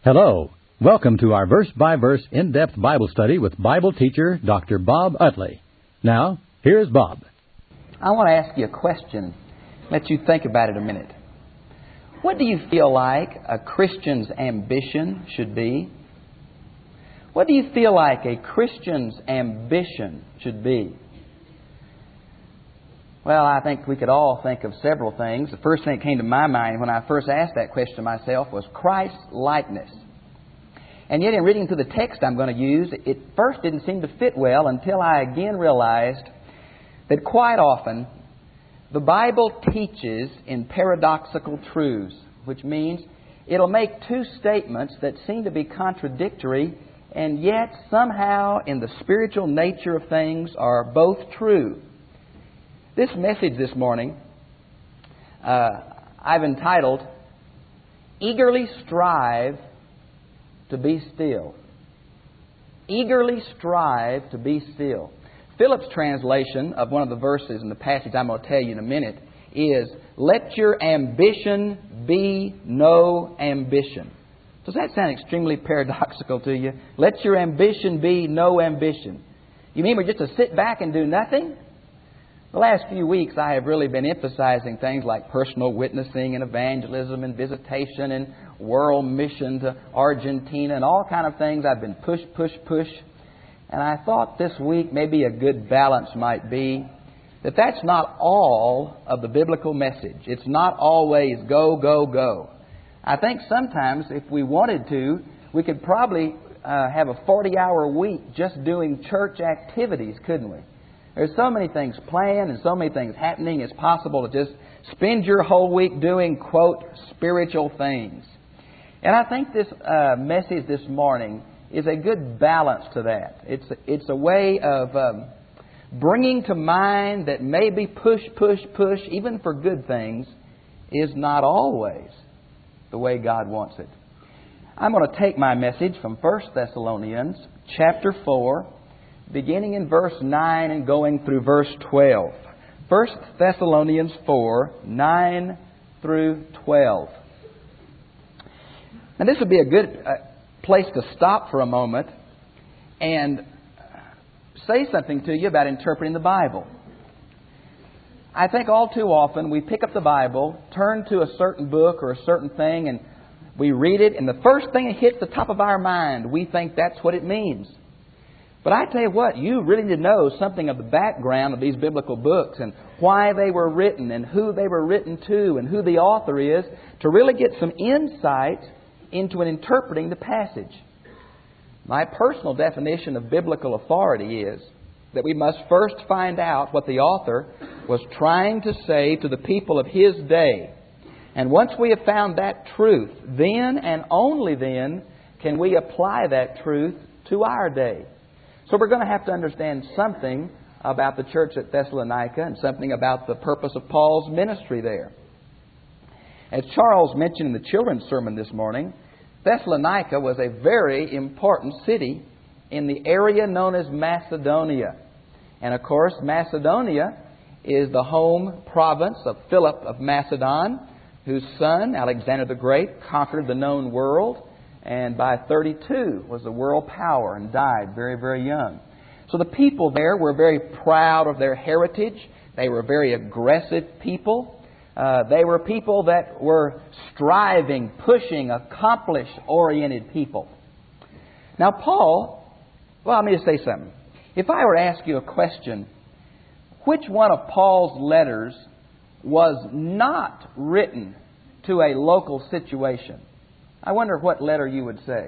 Hello. Welcome to our verse-by-verse in-depth Bible study with Bible teacher Dr. Bob Utley. Now, here's Bob. I want to ask you a question. Let you think about it a minute. What do you feel like a Christian's ambition should be? What do you feel like a Christian's ambition should be? Well, I think we could all think of several things. The first thing that came to my mind when I first asked that question to myself was Christ-likeness. And yet in reading through the text I'm going to use, it first didn't seem to fit well until I again realized that quite often the Bible teaches in paradoxical truths, which means it'll make two statements that seem to be contradictory, and yet somehow in the spiritual nature of things are both true. This message this morning, I've entitled, Eagerly Strive to Be Still. Eagerly strive to be still. Phillips' translation of one of the verses in the passage I'm going to tell you in a minute is, let your ambition be no ambition. Does that sound extremely paradoxical to you? Let your ambition be no ambition. You mean we're just to sit back and do nothing? The last few weeks I have really been emphasizing things like personal witnessing and evangelism and visitation and world mission to Argentina and all kind of things. I've been push. And I thought this week maybe a good balance might be that that's not all of the biblical message. It's not always go. I think sometimes if we wanted to, we could probably have a 40-hour week just doing church activities, couldn't we? There's so many things planned and so many things happening, it's possible to just spend your whole week doing, quote, spiritual things. And I think this message this morning is a good balance to that. It's a way of bringing to mind that maybe push, even for good things, is not always the way God wants it. I'm going to take my message from 1 Thessalonians chapter 4, beginning in verse 9 and going through verse 12. 1 Thessalonians 4, 9 through 12. Now this would be a good place to stop for a moment and say something to you about interpreting the Bible. I think all too often we pick up the Bible, turn to a certain book or a certain thing, and we read it, and the first thing that hits the top of our mind, we think that's what it means. But I tell you what, you really need to know something of the background of these biblical books and why they were written and who they were written to and who the author is to really get some insight into interpreting the passage. My personal definition of biblical authority is that we must first find out what the author was trying to say to the people of his day. And once we have found that truth, then and only then can we apply that truth to our day. So we're going to have to understand something about the church at Thessalonica and something about the purpose of Paul's ministry there. As Charles mentioned in the children's sermon this morning, Thessalonica was a very important city in the area known as Macedonia. And of course, Macedonia is the home province of Philip of Macedon, whose son, Alexander the Great, conquered the known world, and by 32 was a world power and died very, very young. So the people there were very proud of their heritage. They were very aggressive people. They were people that were striving, pushing, accomplish-oriented people. Now Paul, let me just say something. If I were to ask you a question, which one of Paul's letters was not written to a local situation? I wonder what letter you would say.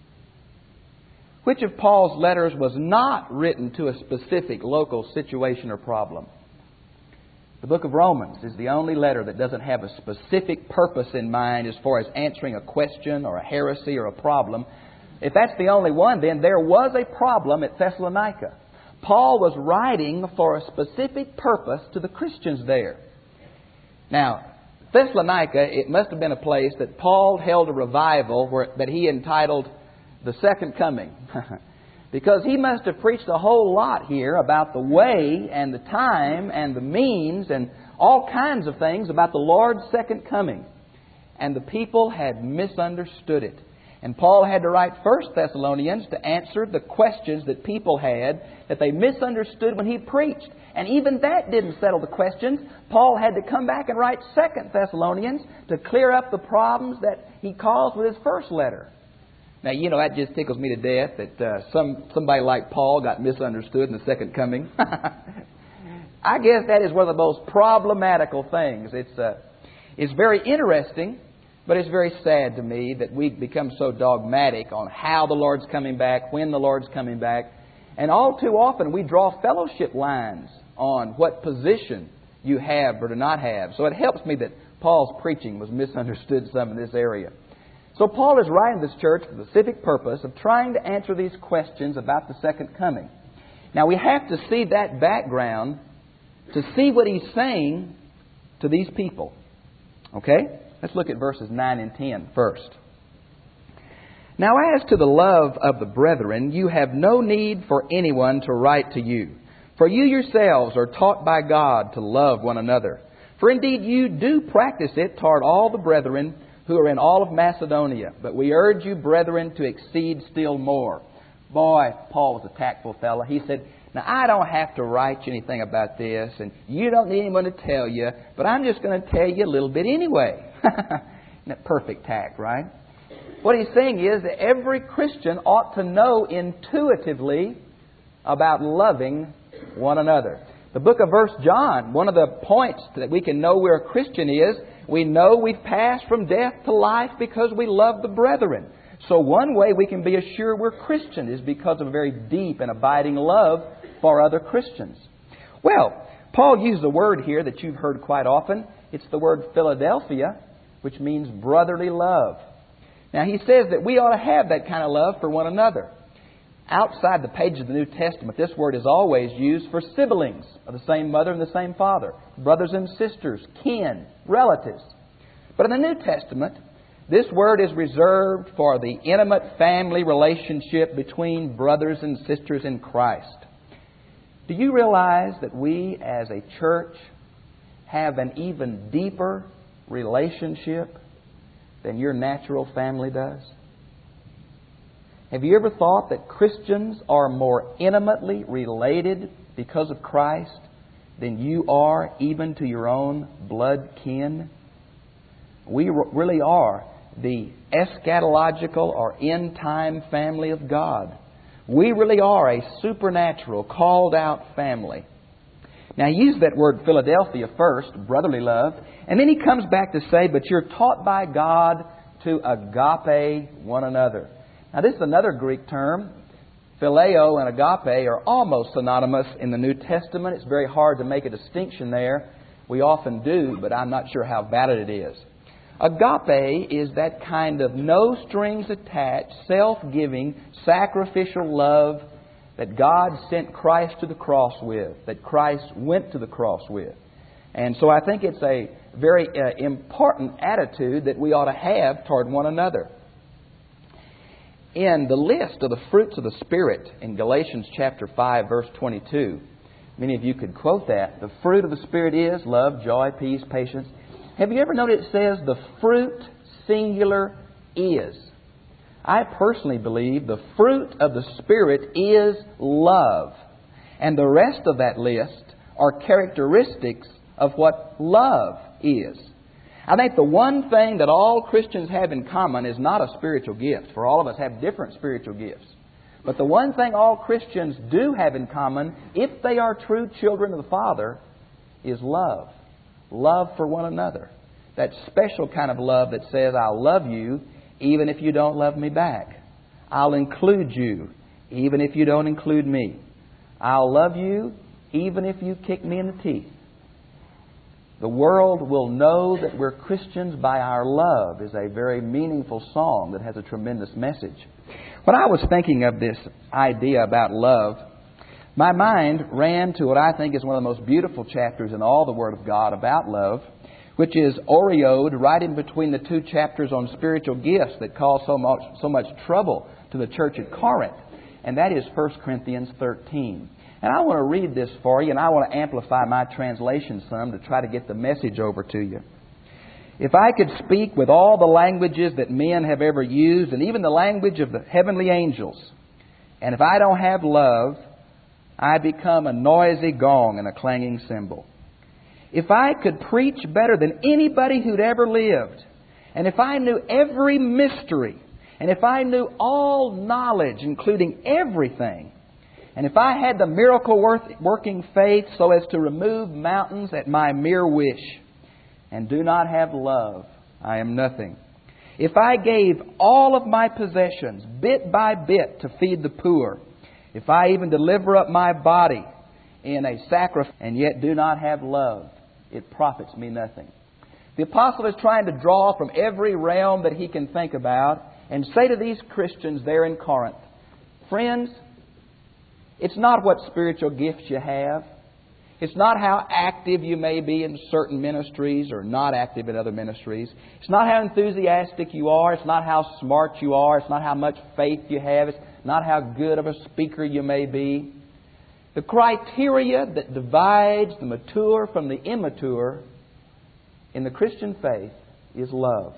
Which of Paul's letters was not written to a specific local situation or problem? The book of Romans is the only letter that doesn't have a specific purpose in mind as far as answering a question or a heresy or a problem. If that's the only one, then there was a problem at Thessalonica. Paul was writing for a specific purpose to the Christians there. Now, Thessalonica, it must have been a place that Paul held a revival that he entitled The Second Coming. Because he must have preached a whole lot here about the way and the time and the means and all kinds of things about the Lord's second coming. And the people had misunderstood it. And Paul had to write 1 Thessalonians to answer the questions that people had that they misunderstood when he preached. And even that didn't settle the questions. Paul had to come back and write 2 Thessalonians to clear up the problems that he caused with his first letter. Now, that just tickles me to death that somebody like Paul got misunderstood in the second coming. I guess that is one of the most problematical things. It's very interesting, but it's very sad to me that we become so dogmatic on how the Lord's coming back, when the Lord's coming back. And all too often we draw fellowship lines on what position you have or do not have. So it helps me that Paul's preaching was misunderstood some in this area. So Paul is writing this church for the specific purpose of trying to answer these questions about the second coming. Now we have to see that background to see what he's saying to these people. Okay? Let's look at verses 9 and 10 first. Now as to the love of the brethren, you have no need for anyone to write to you. For you yourselves are taught by God to love one another. For indeed you do practice it toward all the brethren who are in all of Macedonia. But we urge you, brethren, to exceed still more. Boy, Paul was a tactful fellow. He said, now I don't have to write you anything about this, and you don't need anyone to tell you, but I'm just going to tell you a little bit anyway. Isn't that perfect tact, right? What he's saying is that every Christian ought to know intuitively about loving one another. The book of 1 John, one of the points that we can know we're a Christian is we know we've passed from death to life because we love the brethren. So one way we can be assured we're Christian is because of a very deep and abiding love for other Christians. Well, Paul used a word here that you've heard quite often. It's the word Philadelphia, which means brotherly love. Now he says that we ought to have that kind of love for one another. Outside the pages of the New Testament, this word is always used for siblings of the same mother and the same father, brothers and sisters, kin, relatives. But in the New Testament, this word is reserved for the intimate family relationship between brothers and sisters in Christ. Do you realize that we as a church have an even deeper relationship than your natural family does? Have you ever thought that Christians are more intimately related because of Christ than you are even to your own blood kin? We really are the eschatological or end-time family of God. We really are a supernatural, called-out family. Now, he used that word Philadelphia first, brotherly love, and then he comes back to say, but you're taught by God to agape one another. Now, this is another Greek term. Phileo and agape are almost synonymous in the New Testament. It's very hard to make a distinction there. We often do, but I'm not sure how valid it is. Agape is that kind of no strings attached, self-giving, sacrificial love that God sent Christ to the cross with, that Christ went to the cross with. And so I think it's a very important attitude that we ought to have toward one another. In the list of the fruits of the Spirit in Galatians chapter 5, verse 22, many of you could quote that. The fruit of the Spirit is love, joy, peace, patience. Have you ever noticed it says the fruit singular is? I personally believe the fruit of the Spirit is love. And the rest of that list are characteristics of what love is. I think the one thing that all Christians have in common is not a spiritual gift, for all of us have different spiritual gifts. But the one thing all Christians do have in common, if they are true children of the Father, is love. Love for one another. That special kind of love that says, I'll love you even if you don't love me back. I'll include you even if you don't include me. I'll love you even if you kick me in the teeth. The world will know that we're Christians by our love is a very meaningful song that has a tremendous message. When I was thinking of this idea about love, my mind ran to what I think is one of the most beautiful chapters in all the Word of God about love, which is aureoed right in between the two chapters on spiritual gifts that cause so much trouble to the church at Corinth. And that is 1 Corinthians 13. And I want to read this for you, and I want to amplify my translation some to try to get the message over to you. If I could speak with all the languages that men have ever used, and even the language of the heavenly angels, and if I don't have love, I become a noisy gong and a clanging cymbal. If I could preach better than anybody who'd ever lived, and if I knew every mystery, and if I knew all knowledge, including everything, and if I had the miracle-working faith so as to remove mountains at my mere wish, and do not have love, I am nothing. If I gave all of my possessions, bit by bit, to feed the poor, if I even deliver up my body in a sacrifice, and yet do not have love, it profits me nothing. The apostle is trying to draw from every realm that he can think about and say to these Christians there in Corinth, friends, it's not what spiritual gifts you have. It's not how active you may be in certain ministries or not active in other ministries. It's not how enthusiastic you are. It's not how smart you are. It's not how much faith you have. It's not how good of a speaker you may be. The criteria that divides the mature from the immature in the Christian faith is love.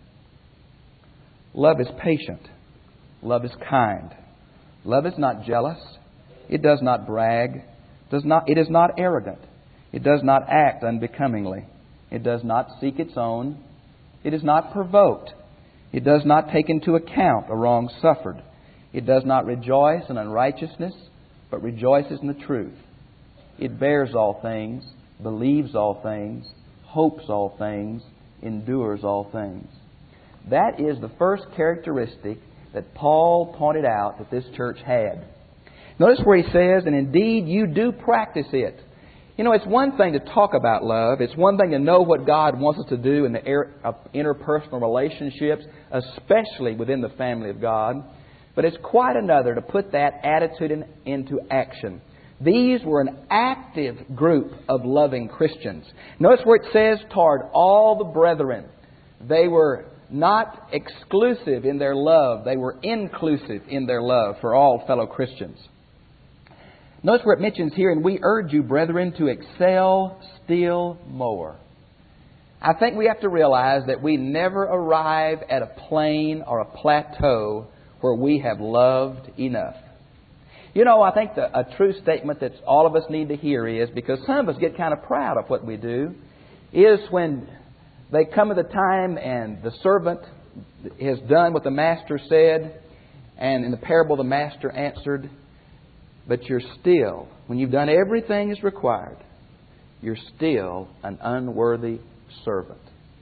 Love is patient. Love is kind. Love is not jealous. It does not brag. It is not arrogant. It does not act unbecomingly. It does not seek its own. It is not provoked. It does not take into account a wrong suffered. It does not rejoice in unrighteousness, but rejoices in the truth. It bears all things, believes all things, hopes all things, endures all things. That is the first characteristic that Paul pointed out that this church had. Notice where he says, and indeed you do practice it. You know, it's one thing to talk about love. It's one thing to know what God wants us to do in the interpersonal relationships, especially within the family of God. But it's quite another to put that attitude into action. These were an active group of loving Christians. Notice where it says, toward all the brethren. They were not exclusive in their love. They were inclusive in their love for all fellow Christians. Notice where it mentions here, and we urge you, brethren, to excel still more. I think we have to realize that we never arrive at a plane or a plateau where we have loved enough. You know, I think a true statement that all of us need to hear is, because some of us get kind of proud of what we do, is when they come to the time and the servant has done what the master said, and in the parable the master answered, but you're still, when you've done everything as required, you're still an unworthy servant.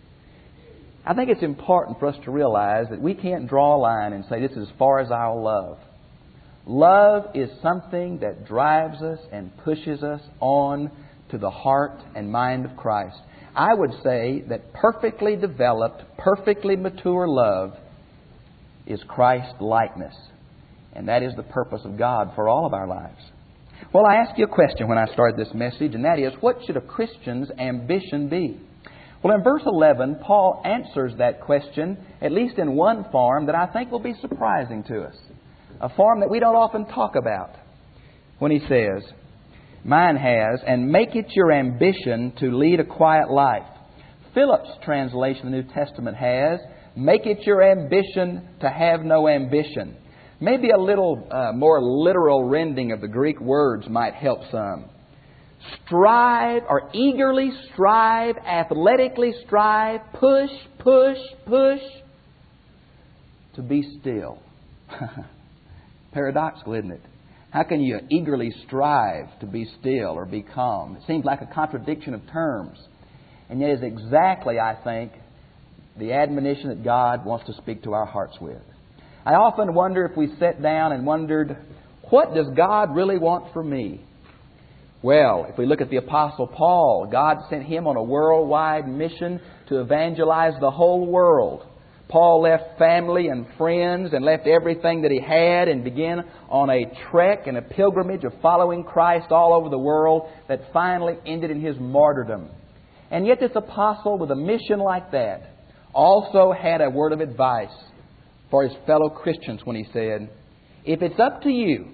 I think it's important for us to realize that we can't draw a line and say, this is as far as I'll love. Love is something that drives us and pushes us on to the heart and mind of Christ. I would say that perfectly developed, perfectly mature love is Christ-likeness. And that is the purpose of God for all of our lives. Well, I asked you a question when I started this message, and that is, what should a Christian's ambition be? Well, in verse 11, Paul answers that question, at least in one form that I think will be surprising to us. A form that we don't often talk about. When he says, mine has, and make it your ambition to lead a quiet life. Philip's translation of the New Testament has, make it your ambition to have no ambition. Maybe a little more literal rendering of the Greek words might help some. Strive, or eagerly strive, athletically strive, push, push, push, to be still. Paradoxical, isn't it? How can you eagerly strive to be still or be calm? It seems like a contradiction of terms. And yet is exactly, I think, the admonition that God wants to speak to our hearts with. I often wonder if we sat down and wondered, what does God really want from me? Well, if we look at the Apostle Paul, God sent him on a worldwide mission to evangelize the whole world. Paul left family and friends and left everything that he had and began on a trek and a pilgrimage of following Christ all over the world that finally ended in his martyrdom. And yet this apostle with a mission like that also had a word of advice for his fellow Christians when he said, if it's up to you,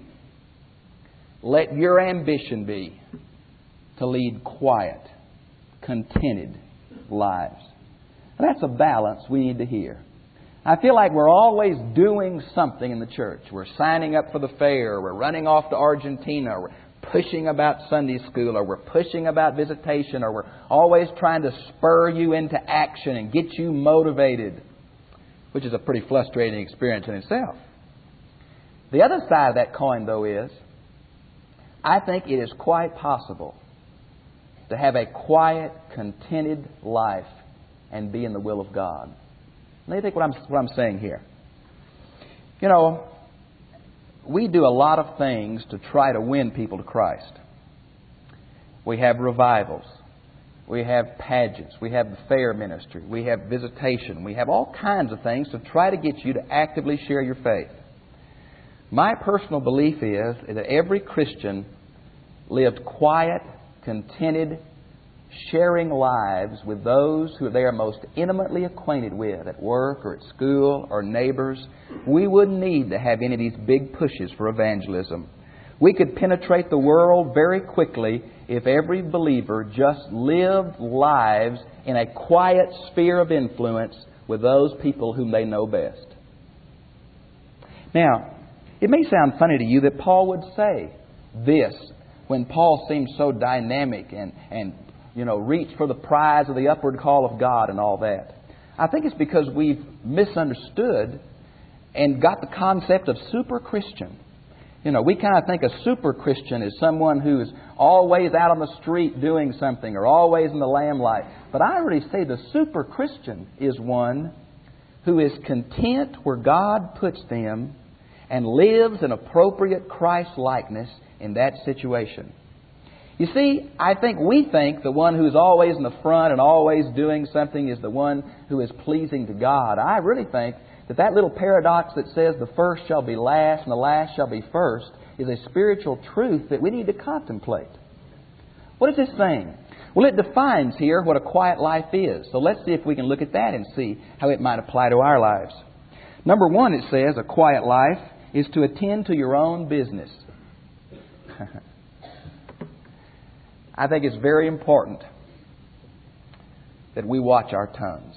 let your ambition be to lead quiet, contented lives. That's a balance we need to hear. I feel like we're always doing something in the church. We're signing up for the fair, or we're running off to Argentina, or we're pushing about Sunday school, or we're pushing about visitation, or we're always trying to spur you into action and get you motivated, which is a pretty frustrating experience in itself. The other side of that coin, though, is I think it is quite possible to have a quiet, contented life and be in the will of God. Let me think what I'm saying here. You know, we do a lot of things to try to win people to Christ. We have revivals. We have pageants. We have the fair ministry. We have visitation. We have all kinds of things to try to get you to actively share your faith. My personal belief is that every Christian lived quiet, contented, sharing lives with those who they are most intimately acquainted with at work or at school or neighbors. We wouldn't need to have any of these big pushes for evangelism. We could penetrate the world very quickly if every believer just lived lives in a quiet sphere of influence with those people whom they know best. Now, it may sound funny to you that Paul would say this when Paul seems so dynamic and reach for the prize of the upward call of God and all that. I think it's because we've misunderstood and got the concept of super Christian. We kind of think a super Christian is someone who is always out on the street doing something or always in the lamplight. But I really say the super Christian is one who is content where God puts them and lives in appropriate Christ-likeness in that situation. You see, I think we think the one who's always in the front and always doing something is the one who is pleasing to God. I really think that little paradox that says the first shall be last and the last shall be first is a spiritual truth that we need to contemplate. What is this saying? Well, it defines here what a quiet life is. So let's see if we can look at that and see how it might apply to our lives. Number one, it says a quiet life is to attend to your own business. I think it's very important that we watch our tongues.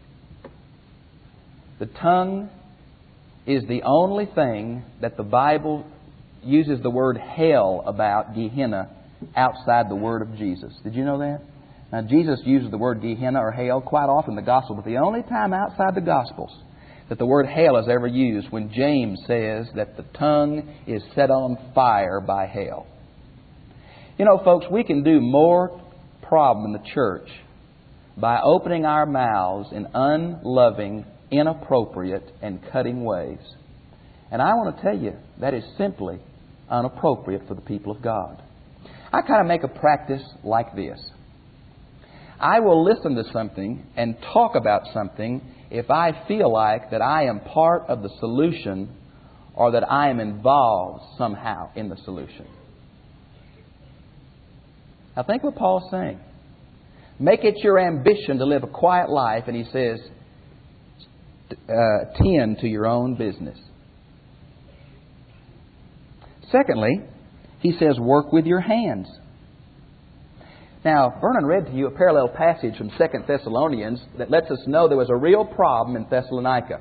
The tongue is the only thing that the Bible uses the word hell about, Gehenna, outside the word of Jesus. Did you know that? Now, Jesus uses the word Gehenna or hell quite often in the Gospel, but the only time outside the Gospels that the word hell is ever used when James says that the tongue is set on fire by hell. Folks, we can do more problem in the church by opening our mouths in unloving, inappropriate, and cutting ways. And I want to tell you, that is simply inappropriate for the people of God. I kind of make a practice like this. I will listen to something and talk about something if I feel like that I am part of the solution or that I am involved somehow in the solution. Now think what Paul's saying. Make it your ambition to live a quiet life, and he says, tend to your own business. Secondly, he says, work with your hands. Now, Vernon read to you a parallel passage from 2 Thessalonians that lets us know there was a real problem in Thessalonica.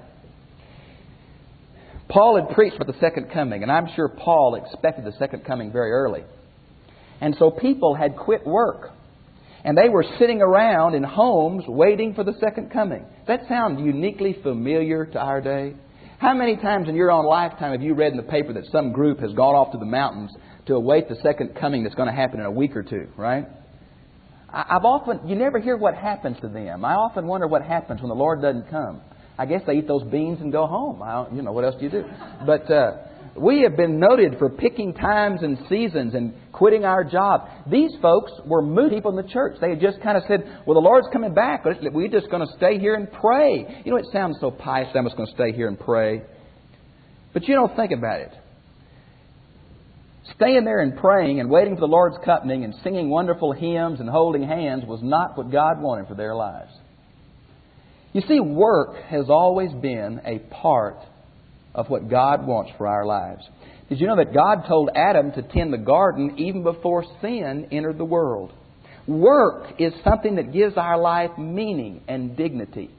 Paul had preached about the second coming, and I'm sure Paul expected the second coming very early. And so people had quit work, and they were sitting around in homes waiting for the second coming. Does that sound uniquely familiar to our day? How many times in your own lifetime have you read in the paper that some group has gone off to the mountains to await the second coming that's going to happen in a week or two, right? You never hear what happens to them. I often wonder what happens when the Lord doesn't come. I guess they eat those beans and go home. What else do you do? But we have been noted for picking times and seasons and quitting our job. These folks were moody people in the church. They had just kind of said, well, the Lord's coming back. We're just going to stay here and pray. It sounds so pious. I'm just going to stay here and pray. But think about it. Staying there and praying and waiting for the Lord's coming and singing wonderful hymns and holding hands was not what God wanted for their lives. You see, work has always been a part of what God wants for our lives. Did you know that God told Adam to tend the garden even before sin entered the world? Work is something that gives our life meaning and dignity.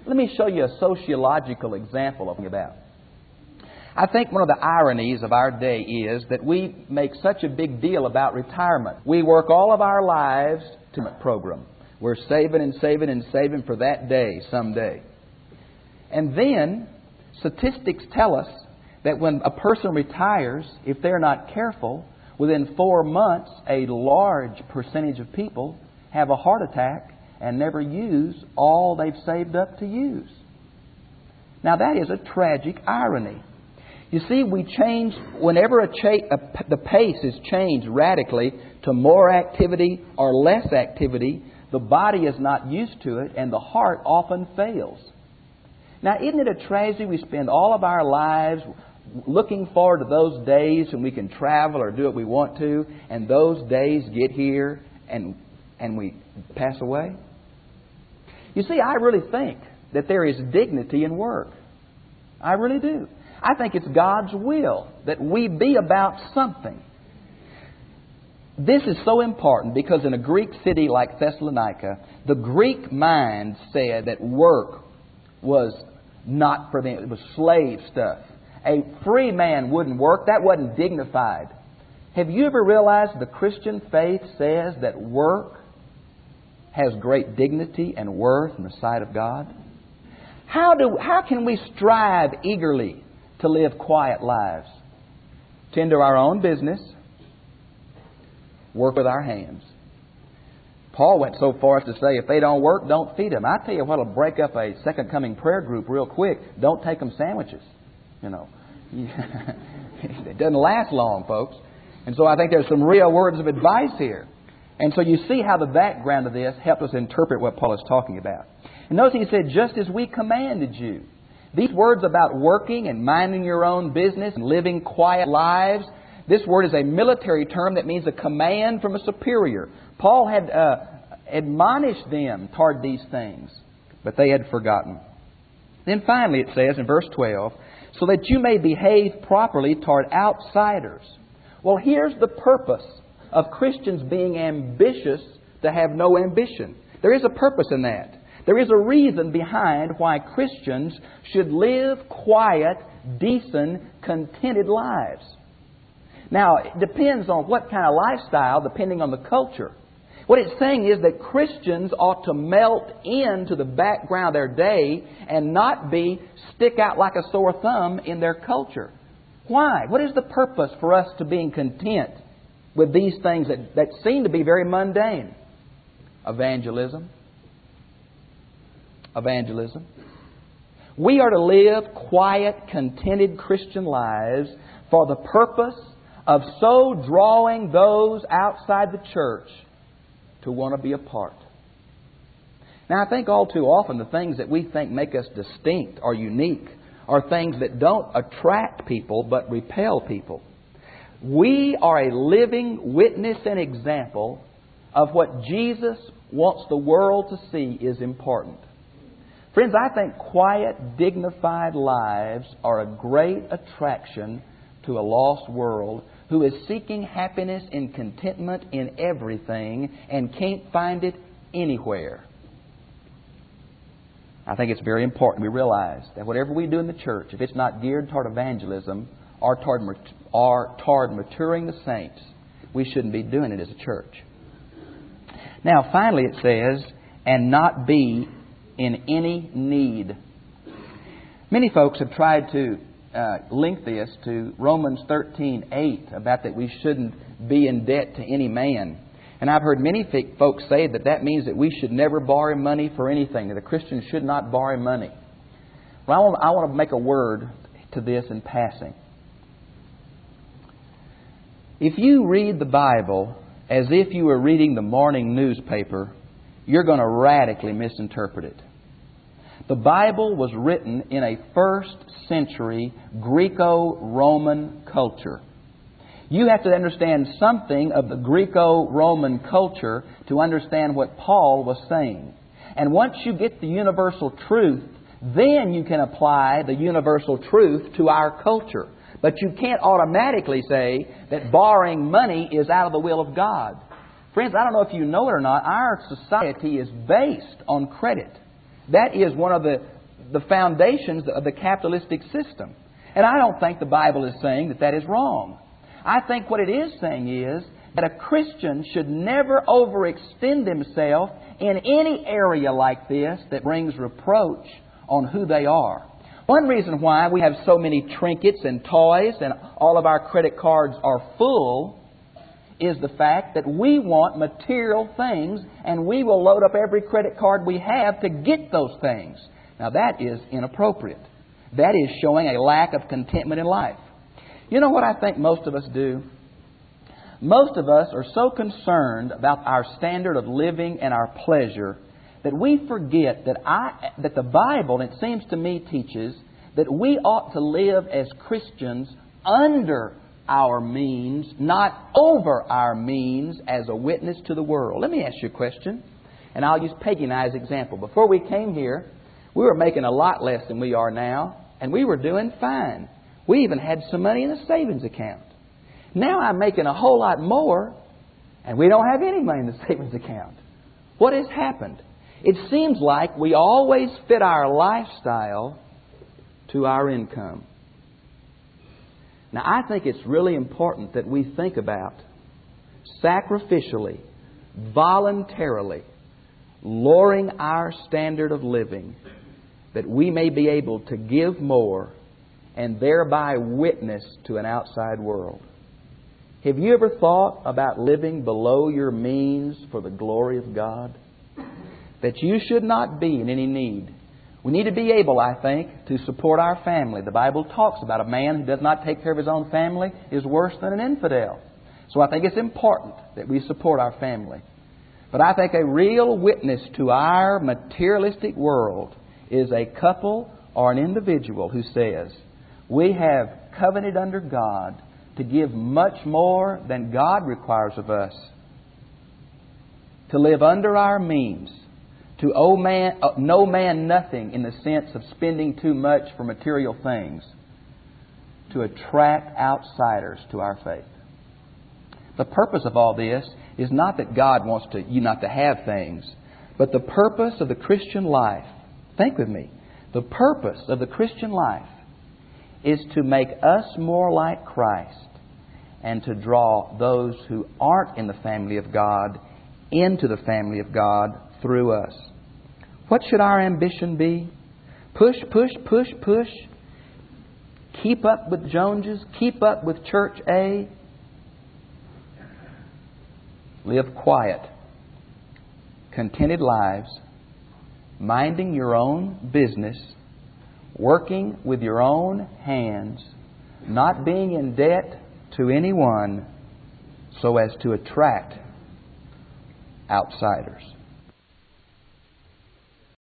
Let me show you a sociological example of that. I think one of the ironies of our day is that we make such a big deal about retirement. We work all of our lives to a program. We're saving and saving and saving for that day, someday. And then statistics tell us that when a person retires, if they're not careful, within 4 months, a large percentage of people have a heart attack and never use all they've saved up to use. Now that is a tragic irony. You see, we change, whenever the pace is changed radically to more activity or less activity, the body is not used to it and the heart often fails. Now, isn't it a tragedy we spend all of our lives looking forward to those days when we can travel or do what we want to, and those days get here and we pass away? You see, I really think that there is dignity in work. I really do. I think it's God's will that we be about something. This is so important because in a Greek city like Thessalonica, the Greek mind said that work was not for them. It was slave stuff. A free man wouldn't work. That wasn't dignified. Have you ever realized the Christian faith says that work has great dignity and worth in the sight of God? How can we strive eagerly to live quiet lives? Tend to our own business. Work with our hands. Paul went so far as to say, if they don't work, don't feed them. I tell you what'll break up a second coming prayer group real quick. Don't take them sandwiches. You know, it doesn't last long, folks. And so I think there's some real words of advice here. And so you see how the background of this helps us interpret what Paul is talking about. And notice he said, just as we commanded you. These words about working and minding your own business and living quiet lives, this word is a military term that means a command from a superior. Paul had admonished them toward these things, but they had forgotten. Then finally it says in verse 12, so that you may behave properly toward outsiders. Well, here's the purpose of Christians being ambitious to have no ambition. There is a purpose in that. There is a reason behind why Christians should live quiet, decent, contented lives. Now, it depends on what kind of lifestyle, depending on the culture. What it's saying is that Christians ought to melt into the background of their day and not stick out like a sore thumb in their culture. Why? What is the purpose for us to being content with these things that seem to be very mundane? Evangelism. We are to live quiet, contented Christian lives for the purpose of so drawing those outside the church to want to be a part. Now, I think all too often the things that we think make us distinct or unique are things that don't attract people but repel people. We are a living witness and example of what Jesus wants the world to see is important. Friends, I think quiet, dignified lives are a great attraction to a lost world who is seeking happiness and contentment in everything and can't find it anywhere. I think it's very important we realize that whatever we do in the church, if it's not geared toward evangelism or toward maturing the saints, we shouldn't be doing it as a church. Now, finally it says, and not be in any need. Many folks have tried to link this to Romans 13:8 about that we shouldn't be in debt to any man. And I've heard many folks say that means that we should never borrow money for anything, that a Christian should not borrow money. Well, I want to make a word to this in passing. If you read the Bible as if you were reading the morning newspaper, you're going to radically misinterpret it. The Bible was written in a first century Greco-Roman culture. You have to understand something of the Greco-Roman culture to understand what Paul was saying. And once you get the universal truth, then you can apply the universal truth to our culture. But you can't automatically say that borrowing money is out of the will of God. Friends, I don't know if you know it or not, our society is based on credit. That is one of the the foundations of the capitalistic system. And I don't think the Bible is saying that that is wrong. I think what it is saying is that a Christian should never overextend himself in any area like this that brings reproach on who they are. One reason why we have so many trinkets and toys and all of our credit cards are full is the fact that we want material things, and we will load up every credit card we have to get those things. Now that is inappropriate. That is showing a lack of contentment in life. You know what I think most of us do? Most of us are so concerned about our standard of living and our pleasure that we forget that the Bible, it seems to me, teaches that we ought to live as Christians under our means, not over our means, as a witness to the world. Let me ask you a question, and I'll use Peggy and I as an example. Before we came here, we were making a lot less than we are now, and we were doing fine. We even had some money in the savings account. Now I'm making a whole lot more, and we don't have any money in the savings account. What has happened? It seems like we always fit our lifestyle to our income. Now, I think it's really important that we think about sacrificially, voluntarily, lowering our standard of living, that we may be able to give more and thereby witness to an outside world. Have you ever thought about living below your means for the glory of God? That you should not be in any need. We need to be able, I think, to support our family. The Bible talks about a man who does not take care of his own family is worse than an infidel. So I think it's important that we support our family. But I think a real witness to our materialistic world is a couple or an individual who says, we have covenanted under God to give much more than God requires of us, to live under our means, to owe no man nothing in the sense of spending too much for material things, to attract outsiders to our faith. The purpose of all this is not that God wants you not to have things, but the purpose of the Christian life, think with me, the purpose of the Christian life is to make us more like Christ and to draw those who aren't in the family of God into the family of God through us. What should our ambition be? Push, push, push, push. Keep up with Joneses. Keep up with Church A. Live quiet, contented lives, minding your own business, working with your own hands, not being in debt to anyone so as to attract outsiders.